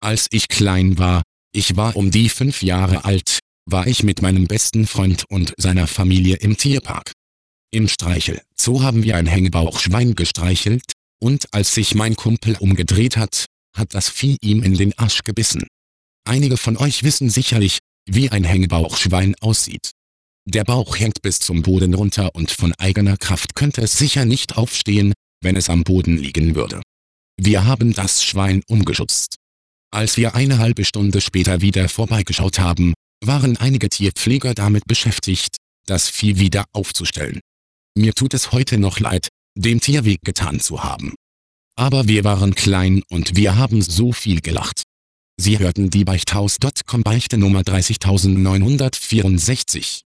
Als ich klein war, ich war um die 5 Jahre alt, war ich mit meinem besten Freund und seiner Familie im Tierpark. Im Streichelzoo haben wir ein Hängebauchschwein gestreichelt, und als sich mein Kumpel umgedreht hat, hat das Vieh ihm in den Arsch gebissen. Einige von euch wissen sicherlich, wie ein Hängebauchschwein aussieht. Der Bauch hängt bis zum Boden runter und von eigener Kraft könnte es sicher nicht aufstehen, wenn es am Boden liegen würde. Wir haben das Schwein umgeschubst. Als wir eine halbe Stunde später wieder vorbeigeschaut haben, waren einige Tierpfleger damit beschäftigt, das Vieh wieder aufzustellen. Mir tut es heute noch leid, dem Tier wehgetan zu haben. Aber wir waren klein und wir haben so viel gelacht. Sie hörten die Beichthaus.com Beichte Nummer 30964.